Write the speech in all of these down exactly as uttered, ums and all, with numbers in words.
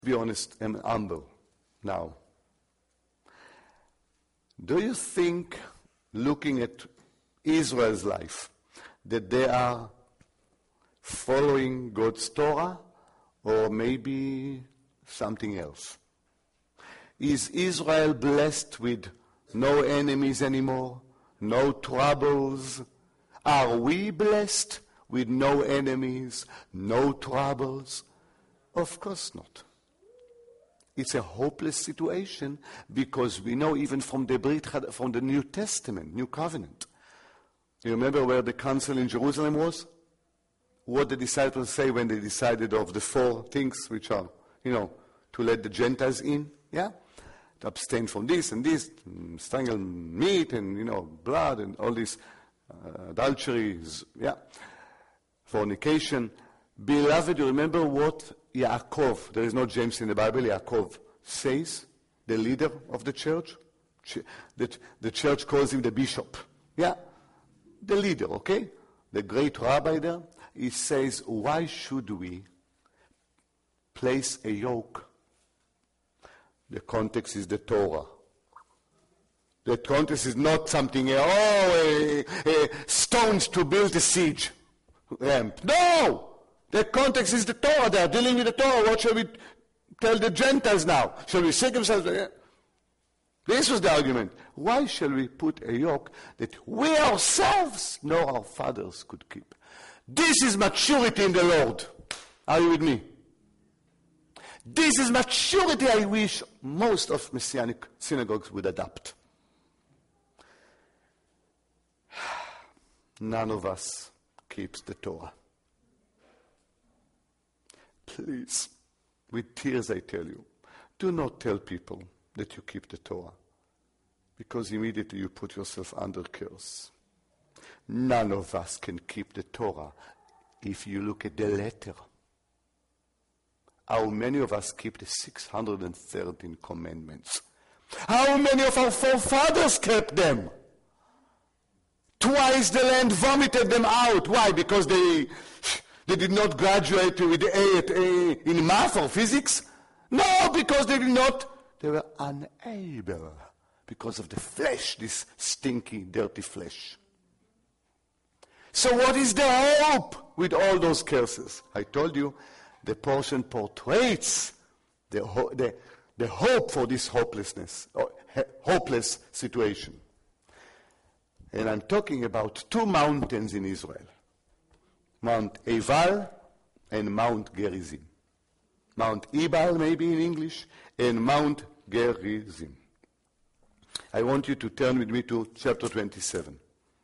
be honest and humble now. Do you think, looking at Israel's life, that they are following God's Torah or maybe something else? Is Israel blessed with no enemies anymore, no troubles? Are we blessed with no enemies, no troubles? Of course not. It's a hopeless situation because we know even from the Brit, from the New Testament, New Covenant. You remember where the council in Jerusalem was? What the disciples say when they decided of the four things which are, you know, to let the Gentiles in, yeah? To abstain from this and this, strangle meat and, you know, blood and all this uh, adulteries, yeah? Fornication. Beloved, you remember what Yaakov, there is no James in the Bible, Yaakov says, the leader of the church? Ch- that the church calls him the bishop. Yeah? The leader, okay? The great rabbi there. He says, why should we place a yoke? The context is the Torah. The context is not something, oh, a, a stones to build a siege ramp. No! The context is the Torah. They are dealing with the Torah. What shall we tell the Gentiles now? Shall we circumcise them? This was the argument. Why shall we put a yoke that we ourselves nor our fathers could keep? This is maturity in the Lord. Are you with me? This is maturity I wish most of Messianic synagogues would adopt. None of us keeps the Torah. Please, with tears I tell you, do not tell people that you keep the Torah, because immediately you put yourself under curse. None of us can keep the Torah if you look at the letter. How many of us keep the six hundred thirteen commandments? How many of our forefathers kept them? Twice the land vomited them out. Why? Because they... They did not graduate with A at A in math or physics? No, because they did not. They were unable because of the flesh, this stinky, dirty flesh. So what is the hope with all those curses? I told you, the portion portrays the, ho- the, the hope for this hopelessness, or he- hopeless situation. And I'm talking about two mountains in Israel. Mount Ebal and Mount Gerizim. Mount Ebal, maybe in English, and Mount Gerizim. I want you to turn with me to chapter twenty-seven.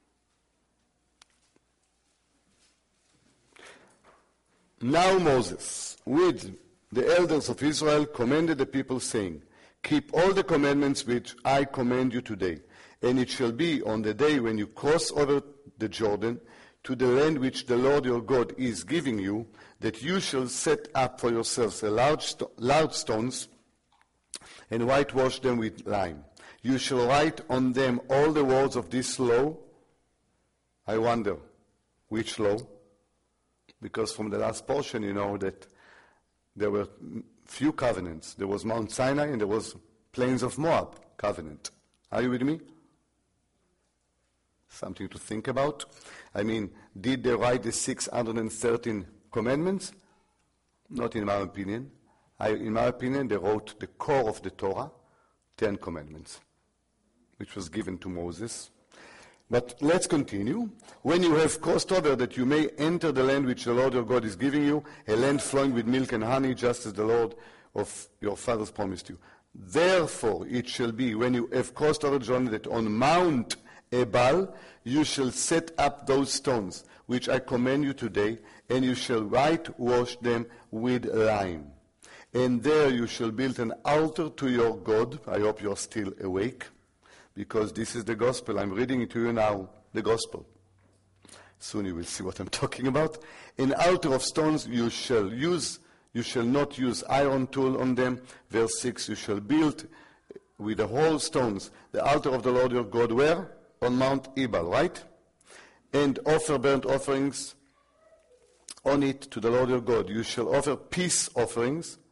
Now Moses, with the elders of Israel, commanded the people, saying, keep all the commandments which I command you today, and it shall be on the day when you cross over the Jordan, to the land which the Lord your God is giving you, that you shall set up for yourselves a large, sto- large stones and whitewash them with lime. You shall write on them all the words of this law. I wonder, which law? Because from the last portion you know that there were few covenants. There was Mount Sinai and there was Plains of Moab covenant. Are you with me? Something to think about. I mean, did they write the six hundred thirteen commandments? Not in my opinion. I, in my opinion, they wrote the core of the Torah, Ten Commandments, which was given to Moses. But let's continue. When you have crossed over, that you may enter the land which the Lord your God is giving you, a land flowing with milk and honey, just as the Lord of your fathers promised you. Therefore it shall be, when you have crossed over Jordan, that on Mount Ebal, you shall set up those stones, which I command you today, and you shall whitewash them with lime. And there you shall build an altar to your God. I hope you are still awake, because this is the gospel. I'm reading it to you now, the gospel. Soon you will see what I'm talking about. An altar of stones you shall use. You shall not use iron tool on them. Verse six, you shall build with the whole stones the altar of the Lord your God. Where? On Mount Ebal, right? And offer burnt offerings on it to the Lord your God. You shall offer peace offerings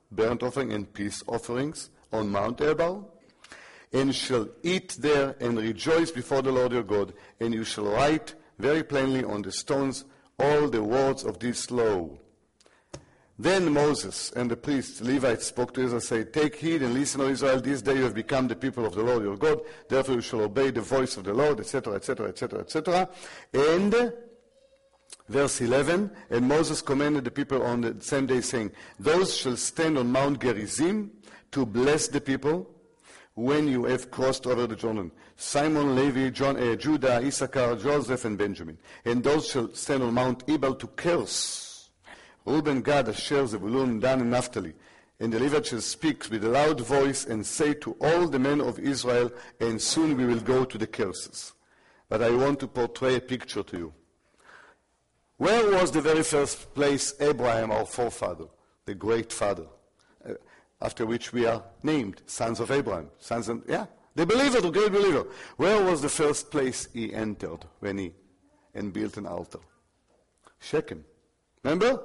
burnt offering and peace offerings on Mount Ebal, and shall eat there and rejoice before the Lord your God, and you shall write very plainly on the stones all the words of this law. Then Moses and the priests, Levites, spoke to Israel, saying, Take heed and listen, O Israel, this day you have become the people of the Lord your God, therefore you shall obey the voice of the Lord, et cetera, et cetera, et cetera, et cetera. And verse eleven, and Moses commanded the people on the same day, saying, Those shall stand on Mount Gerizim to bless the people when you have crossed over the Jordan. Simon, Levi, John, uh, Judah, Issachar, Joseph, and Benjamin. And those shall stand on Mount Ebal to curse. Reuben, Gad, Asher, Zebulun, Dan, and Naphtali. And the Levites shall speak with a loud voice and say to all the men of Israel, and soon we will go to the curses. But I want to portray a picture to you. Where was the very first place Abraham, our forefather, the great father, uh, after which we are named sons of Abraham? Sons of, yeah, the believer, the great believer. Where was the first place he entered when he and built an altar? Shechem. Remember?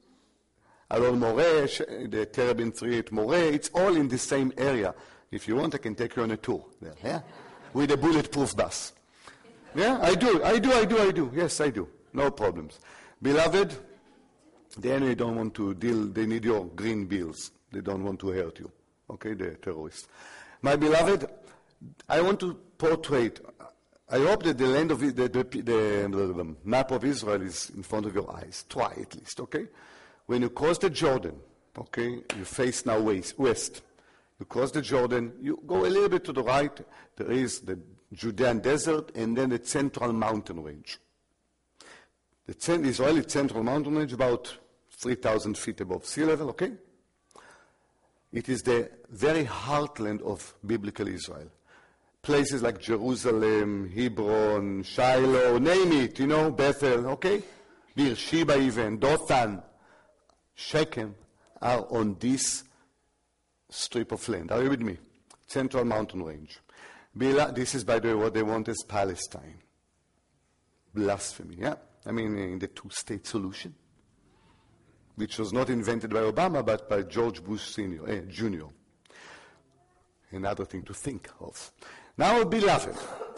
Alon Moreh, the Terebin three at Moreh, it's all in the same area. If you want, I can take you on a tour there, yeah? With a bulletproof bus. Yeah, I do, I do, I do, I do. Yes, I do. No problems. Beloved, the enemy don't want to deal, they need your green bills. They don't want to hurt you. Okay, the terrorists. My beloved, I want to portray, I hope that the land of, the, the, the, the, the map of Israel is in front of your eyes. Try at least, okay? When you cross the Jordan, okay, you face now west, west. You cross the Jordan, you go a little bit to the right, there is the Judean desert and then the central mountain range. The Israeli central mountain range, about three thousand feet above sea level, okay? It is the very heartland of biblical Israel. Places like Jerusalem, Hebron, Shiloh, name it, you know, Bethel, okay? Beersheba even, Dothan, Shechem are on this strip of land. Are you with me? Central mountain range. This is, by the way, what they want as Palestine. Blasphemy, yeah? I mean, in the two-state solution, which was not invented by Obama, but by George Bush Senior, eh, Junior Another thing to think of. Now, beloved,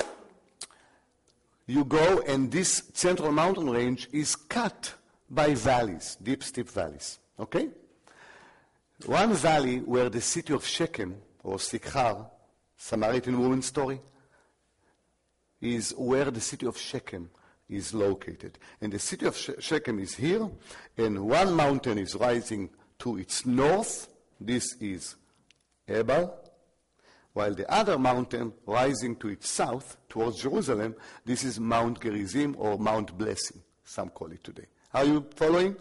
you go and this central mountain range is cut by valleys, deep, steep valleys, okay? One valley where the city of Shechem, or Sikhar, Samaritan woman story, is where the city of Shechem is located. And the city of Shechem is here, and one mountain is rising to its north. This is Ebal, while the other mountain rising to its south towards Jerusalem, this is Mount Gerizim or Mount Blessing, some call it today. Are you following?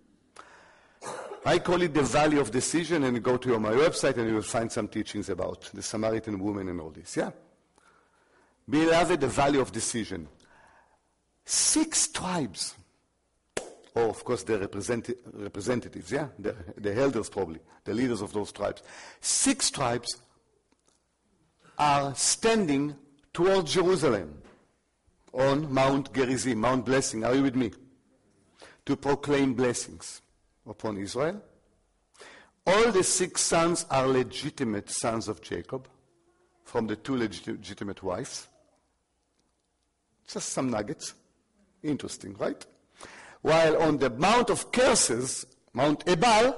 I call it the Valley of Decision, and go to my website and you will find some teachings about the Samaritan woman and all this, yeah? Beloved, the Valley of Decision. Six tribes, or of course the represent- representatives, yeah, the, the elders probably, the leaders of those tribes. Six tribes are standing towards Jerusalem on Mount Gerizim, Mount Blessing. Are you with me? To proclaim blessings upon Israel. All the six sons are legitimate sons of Jacob from the two legit- legitimate wives. Just some nuggets. Interesting, right? While on the Mount of Curses, Mount Ebal,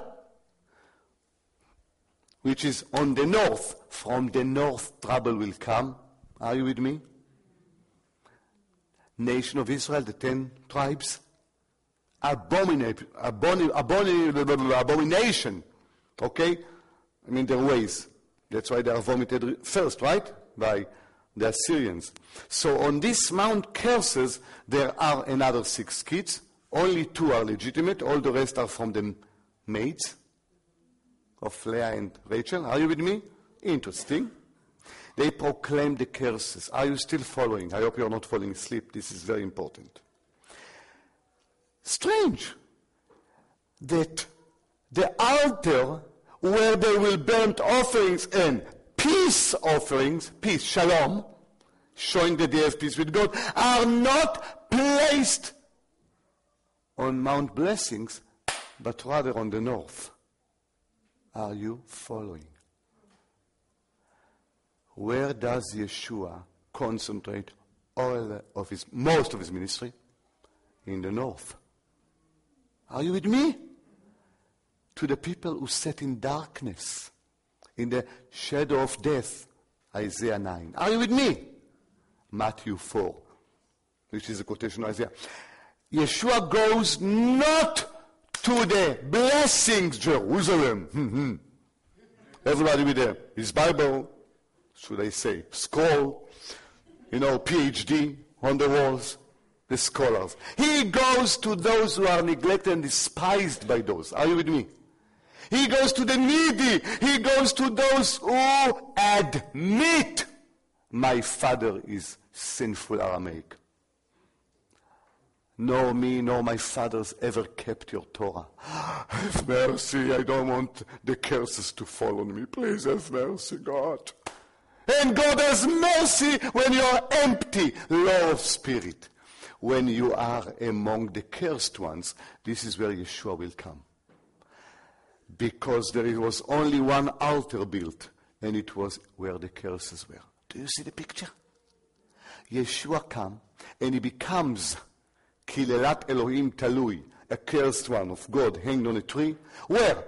which is on the north, from the north trouble will come. Are you with me? Nation of Israel, the ten tribes, abomination, aboni- aboni- abomination, okay? I mean their ways. That's why they are vomited first, right? By the Assyrians. So on this Mount Curses, there are another six kids. Only two are legitimate. All the rest are from the maids of Leah and Rachel. Are you with me? Interesting. They proclaim the curses. Are you still following? I hope you're not falling asleep. This is very important. Strange that the altar where they will burn offerings and peace offerings, peace, shalom, showing that they have peace with God, are not placed on Mount Blessings, but rather on the north. are you following? Where does Yeshua concentrate all of his, most of his ministry? In the north. Are you with me? To the people who sat in darkness, in the shadow of death, Isaiah nine. Are you with me? Matthew four, which is a quotation of Isaiah. Yeshua goes not to the blessings, Jerusalem. Mm-hmm. Everybody with there. His Bible, should I say, scroll, you know, P H D on the walls, the scholars. He goes to those who are neglected and despised by those. Are you with me? He goes to the needy. He goes to those who admit, my father is sinful Aramaic. Nor me, nor my fathers ever kept your Torah. Have mercy, I don't want the curses to fall on me. Please have mercy, God. And God has mercy when you are empty, low of spirit. When you are among the cursed ones, this is where Yeshua will come. Because there was only one altar built, and it was where the curses were. Do you see the picture? Yeshua comes, and he becomes Kilelat Elohim Talui, a cursed one of God hanged on a tree. Where?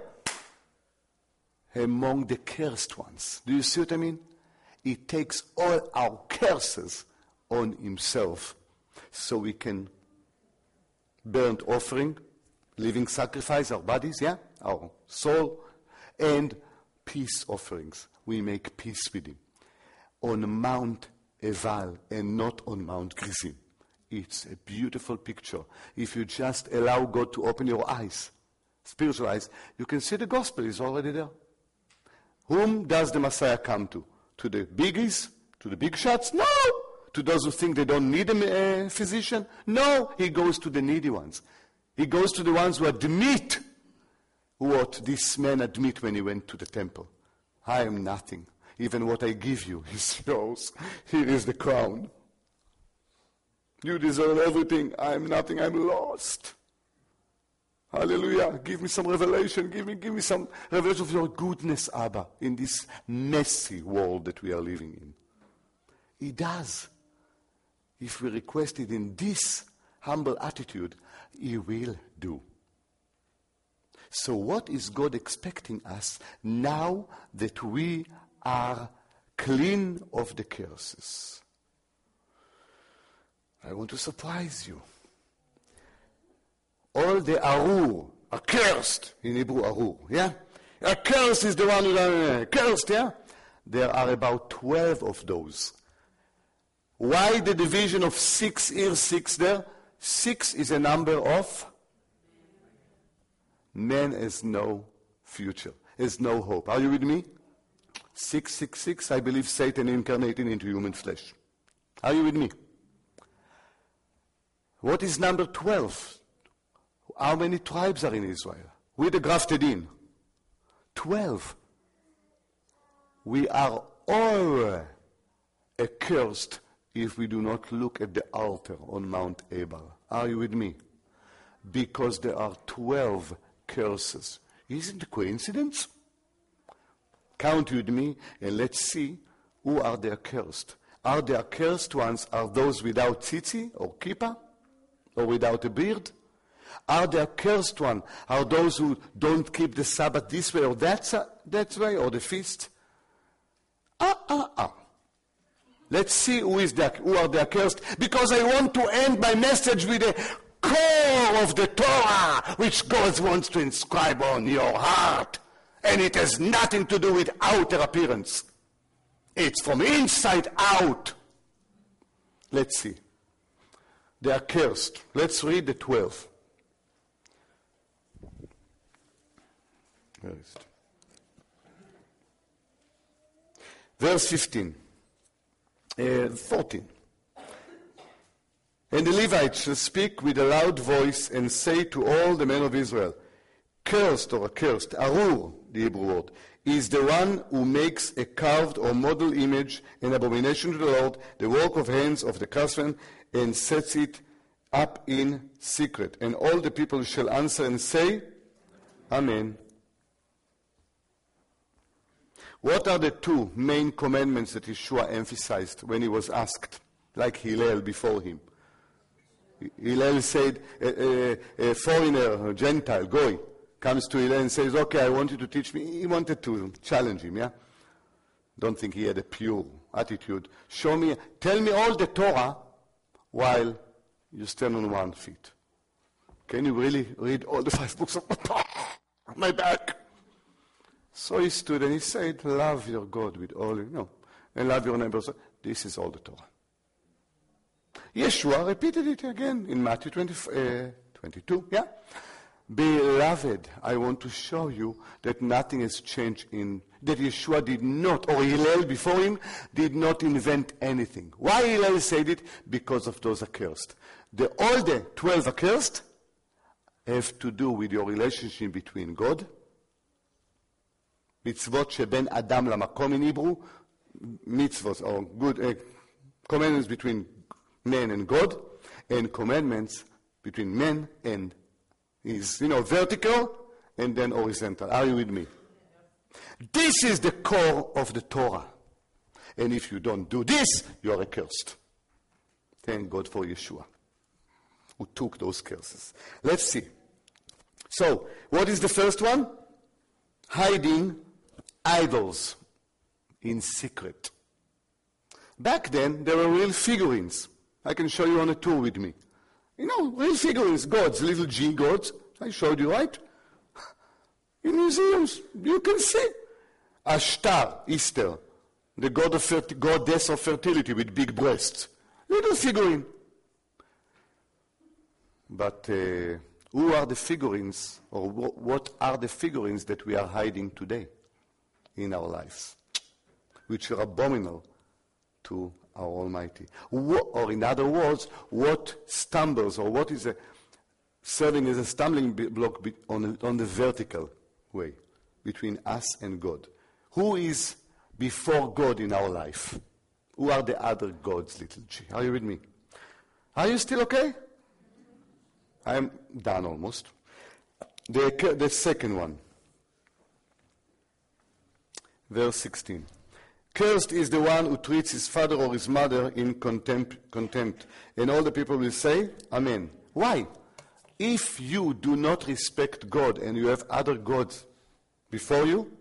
Among the cursed ones. Do you see what I mean? He takes all our curses on himself so we can burnt offering, living sacrifice, our bodies, yeah, our soul, and peace offerings. We make peace with him on Mount Eval and not on Mount Gerizim. It's a beautiful picture. If you just allow God to open your eyes, spiritual eyes, you can see the gospel is already there. Whom does the Messiah come to? To the biggies? To the big shots? No! To those who think they don't need a uh, physician? No! He goes to the needy ones. He goes to the ones who admit what this man admit when he went to the temple. I am nothing. Even what I give you is yours. Here is the crown. You deserve everything. I am nothing. I'm lost. Hallelujah. Give me some revelation. Give me, give me some revelation of your goodness, Abba, in this messy world that we are living in. He does. If we request it in this humble attitude, he will do. So what is God expecting us now that we are clean of the curses? I want to surprise you. All the arur are cursed. In Hebrew, arur, yeah? A curse is the one who are uh, cursed, yeah? There are about twelve of those. Why the division of six here, six there? Six is a number of man has no future, has no hope. Are you with me? Six, six, six, I believe Satan incarnated into human flesh. Are you with me? What is number twelve? How many tribes are in Israel? We the grafted in. Twelve. We are all accursed if we do not look at the altar on Mount Ebal. Are you with me? Because there are twelve curses. Isn't it a coincidence? Count with me and let's see who are the accursed. Are the accursed ones are those without tzitzi or kippah or without a beard? Are the accursed ones are those who don't keep the Sabbath this way or that, that way or the feast? Ah, ah, ah. Let's see who is the, who are the accursed, because I want to end my message with the core of the Torah, which God wants to inscribe on your heart. And it has nothing to do with outer appearance. It's from inside out. Let's see. They are cursed. Let's read the twelve. Where is it? Verse fifteen. Uh, fourteen. And the Levites shall speak with a loud voice and say to all the men of Israel, cursed or accursed, arur, the Hebrew word, is the one who makes a carved or model image, an abomination to the Lord, the work of hands of the craftsman, and sets it up in secret. And all the people shall answer and say, Amen. What are the two main commandments that Yeshua emphasized when he was asked, like Hillel before him? Hillel said, a, a, a foreigner, a Gentile, Goy, comes to Hillel and says, okay, I want you to teach me. He wanted to challenge him, yeah? Don't think he had a pure attitude. Show me, tell me all the Torah while you stand on one feet. Can you really read all the five books of my back? So he stood and he said, love your God with all, you know, and love your neighbor. This is all the Torah. Yeshua repeated it again in Matthew twenty, uh, twenty-two, yeah? Beloved, I want to show you that nothing has changed in, that Yeshua did not, or Hillel before him, did not invent anything. Why Hillel said it? Because of those accursed. The, all the twelve accursed have to do with your relationship between God, mitzvot sheben Adam lamakom in Hebrew, mitzvot, or good uh, commandments between man and God, and commandments between man and is, you know, vertical and then horizontal. Are you with me? This is the core of the Torah. And if you don't do this, you are accursed. Thank God for Yeshua, who took those curses. Let's see. So, what is the first one? Hiding idols in secret. Back then, there were real figurines. I can show you on a tour with me. You know, real figurines, gods, little G gods. I showed you, right? In museums, you can see. Ashtar, Easter, the god of ferti- goddess of fertility with big breasts. Little figurine. But uh, who are the figurines, or wh- what are the figurines that we are hiding today in our lives, which are abominable to our Almighty? What, or in other words, what stumbles, or what is a, serving as a stumbling block be, on, on the vertical way between us and God? Who is before God in our life? Who are the other gods, little g? Are you with me? Are you still okay? I'm done almost. The, the second one, verse sixteen. Cursed is the one who treats his father or his mother in contempt, contempt. And all the people will say, Amen. Why? If you do not respect God and you have other gods before you,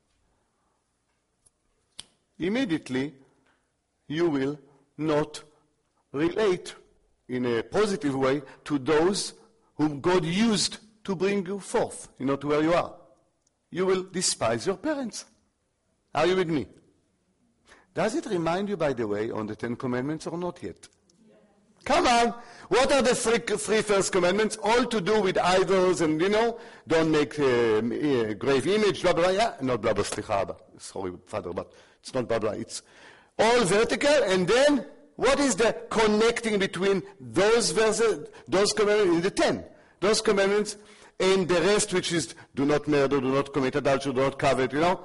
immediately you will not relate in a positive way to those whom God used to bring you forth, you know, to where you are. You will despise your parents. Are you with me? Does it remind you, by the way, on the Ten Commandments or not yet? Yeah. Come on! What are the three, three first commandments? All to do with idols and, you know, don't make a uh, grave image, blah, blah, yeah. Not blah, blah, slicha, sorry, Father, but it's not blah, blah. It's all vertical, and then what is the connecting between those verses, those commandments in the ten? Those commandments and the rest, which is do not murder, do not commit adultery, do not covet, you know?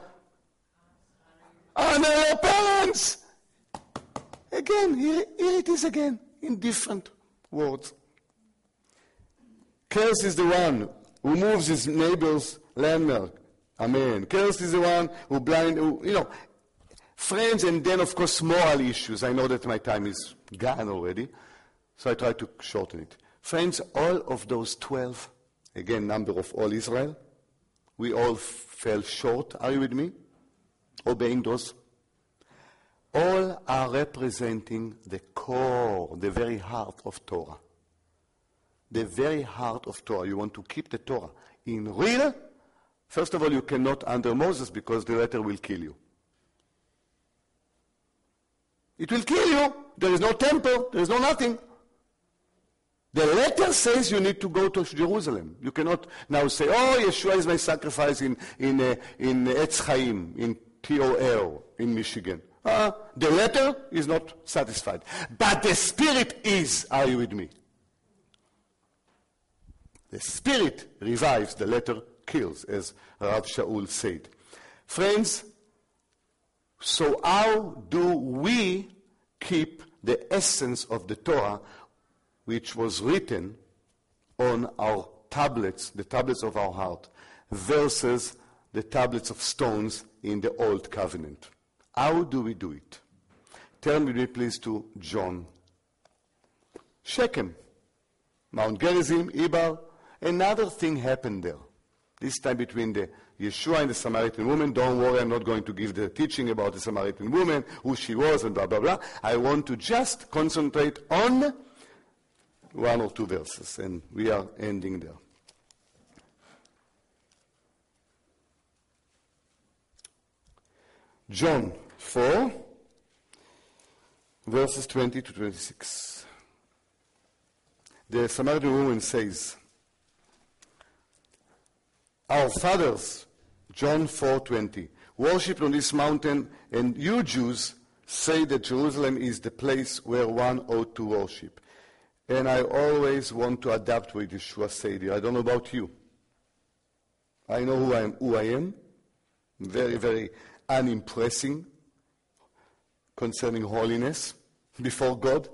Honor your parents! Again, here, here it is again, in different words. Cursed is the one who moves his neighbor's landmark. Amen. Cursed is the one who blind, who, you know, friends, and then, of course, moral issues. I know that my time is gone already, so I try to shorten it. Friends, all of those twelve, again, number of all Israel, we all f- fell short. Are you with me? Obeying those. All are representing the core, the very heart of Torah. The very heart of Torah. You want to keep the Torah in real. First of all, you cannot under Moses because the letter will kill you. It will kill you. There is no temple. There is no nothing. The letter says you need to go to Jerusalem. You cannot now say, oh, Yeshua is my sacrifice in, in, uh, in Etz Chaim, in T O L, in Michigan. Uh, the letter is not satisfied. But the Spirit is. Are you with me? The Spirit revives, the letter kills, as Rav Shaul said. Friends, so how do we keep the essence of the Torah, which was written on our tablets, the tablets of our heart, versus the tablets of stones in the Old Covenant. How do we do it? Turn with me, please, to John. Shechem, Mount Gerizim, Ebal. Another thing happened there. This time between the Yeshua and the Samaritan woman. Don't worry, I'm not going to give the teaching about the Samaritan woman, who she was, and blah, blah, blah. I want to just concentrate on one or two verses, and we are ending there. John four, verses twenty to twenty-six. The Samaritan woman says, our fathers, John four twenty, worshipped on this mountain, and you Jews say that Jerusalem is the place where one ought to worship. And I always want to adapt what Yeshua said here. I don't know about you. I know who I am. Who I am. Very, very unimpressing concerning holiness before God.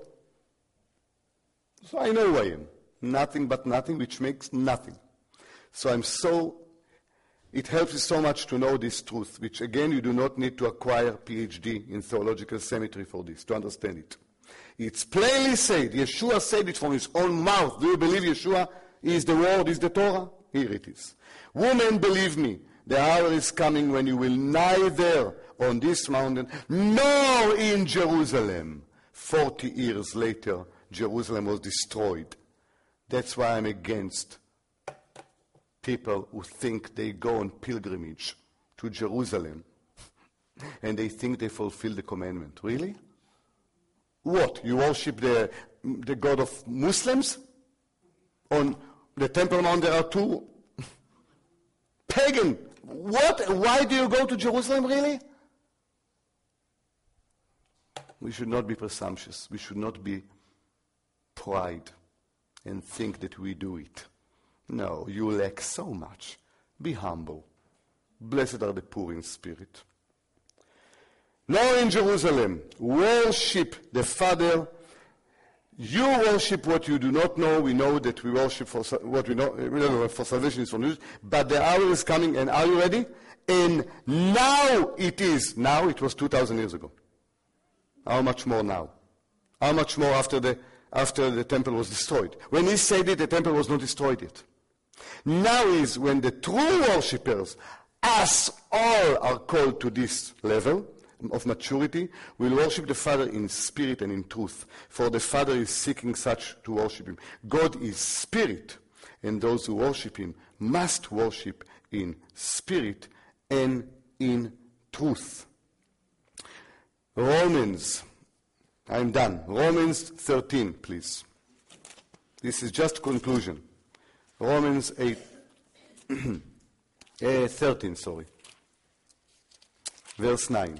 So I know who I am. Nothing but nothing, which makes nothing. So I'm so, it helps you so much to know this truth, which again, you do not need to acquire P H D in theological cemetery for this, to understand it. It's plainly said, Yeshua said it from his own mouth. Do you believe Yeshua is the word, is the Torah? Here it is. Woman, believe me, the hour is coming when you will neither on this mountain nor in Jerusalem. Forty years later, Jerusalem was destroyed. That's why I'm against people who think they go on pilgrimage to Jerusalem and they think they fulfill the commandment. Really? What? You worship the, the God of Muslims? On the Temple Mount there are two pagan. What? Why do you go to Jerusalem, really? We should not be presumptuous. We should not be pride and think that we do it. No, you lack so much. Be humble. Blessed are the poor in spirit. Nor in Jerusalem, worship the Father. You worship what you do not know. We know that we worship for what we know, we don't know for salvation is from news. But the hour is coming, and are you ready? And now it is. Now it was two thousand years ago. How much more now? How much more after the after the temple was destroyed? When he said it, the temple was not destroyed yet. Now is when the true worshippers, us all, are called to this level of maturity, will worship the Father in spirit and in truth. For the Father is seeking such to worship him. God is spirit, and those who worship him must worship in spirit and in truth. Romans, I'm done. Romans thirteen, please. This is just conclusion. Romans eight, uh, thirteen, sorry. Verse nine.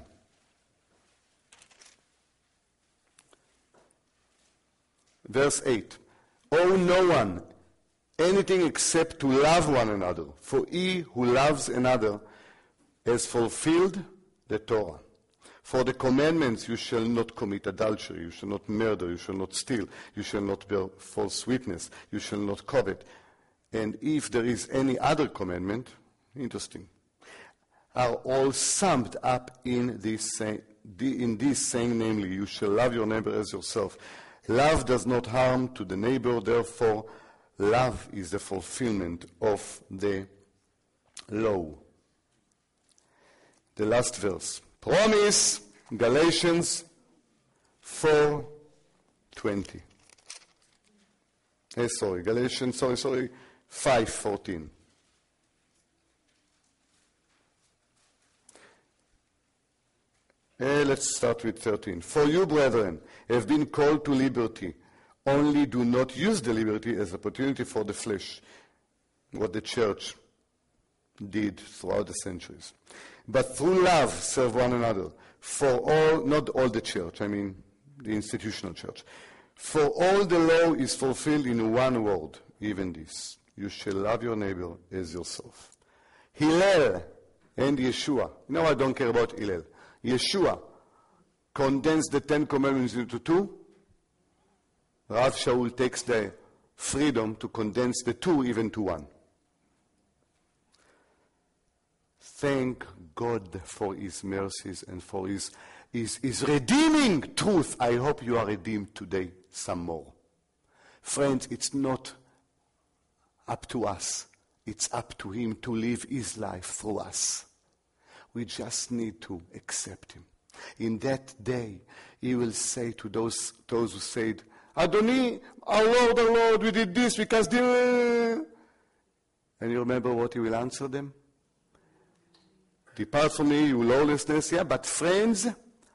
Verse eight. Owe no one anything except to love one another, for he who loves another has fulfilled the Torah. For the commandments, you shall not commit adultery, you shall not murder, you shall not steal, you shall not bear false witness, you shall not covet. And if there is any other commandment, interesting, are all summed up in this, say, in this saying, namely, you shall love your neighbor as yourself. Love does not harm to the neighbor, therefore love is the fulfillment of the law. The last verse. Promise, Galatians four twenty. Eh, sorry, Galatians, sorry, sorry, five fourteen. Eh, let's start with thirteen. For you, brethren, have been called to liberty. Only do not use the liberty as opportunity for the flesh, what the church did throughout the centuries. But through love, serve one another. For all, not all the church, I mean the institutional church. For all the law is fulfilled in one word, even this. You shall love your neighbor as yourself. Hillel and Yeshua. You know, I don't care about Hillel. Yeshua condensed the Ten Commandments into two. Rav Shaul takes the freedom to condense the two even to one. Thank God for his mercies and for his, his, his redeeming truth. I hope you are redeemed today some more. Friends, it's not up to us. It's up to him to live his life through us. We just need to accept him. In that day, he will say to those, those who said, Adoni, our Lord, our Lord, we did this because the... And you remember what he will answer them? Depart from me, you lawlessness. Yeah, but friends,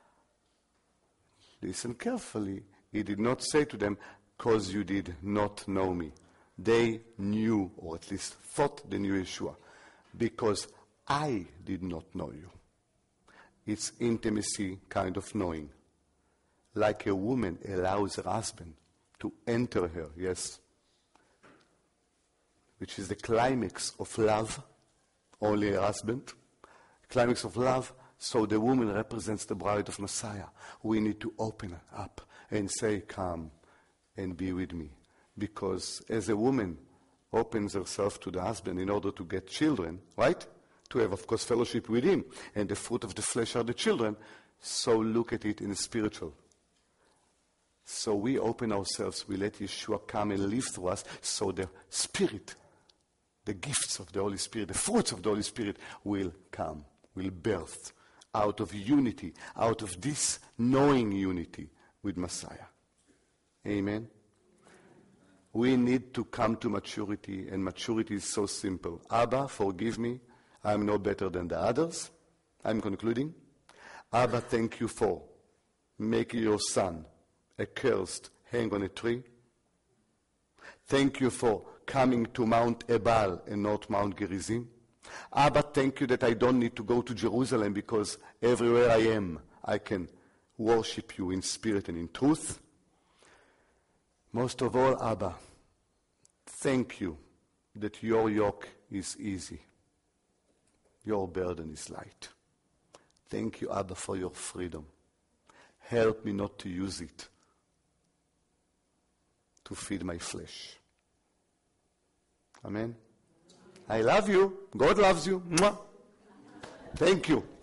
listen carefully. He did not say to them, because you did not know me. They knew, or at least thought they knew Yeshua, because I did not know you. It's intimacy kind of knowing. Like a woman allows her husband to enter her, yes, which is the climax of love, only a husband, climax of love, so the woman represents the bride of Messiah. We need to open up and say, come and be with me. Because as a woman opens herself to the husband in order to get children, right? To have, of course, fellowship with him. And the fruit of the flesh are the children. So look at it in the spiritual. So we open ourselves, we let Yeshua come and live through us, so the Spirit, the gifts of the Holy Spirit, the fruits of the Holy Spirit will come, will birth out of unity, out of this knowing unity with Messiah. Amen? We need to come to maturity, and maturity is so simple. Abba, forgive me. I'm no better than the others. I'm concluding. Abba, thank you for making your son accursed, hang on a tree. Thank you for coming to Mount Ebal and not Mount Gerizim. Abba, thank you that I don't need to go to Jerusalem, because everywhere I am, I can worship you in spirit and in truth. Most of all, Abba, thank you that your yoke is easy. Your burden is light. Thank you, Abba, for your freedom. Help me not to use it to feed my flesh. Amen. I love you. God loves you. Mwah. Thank you.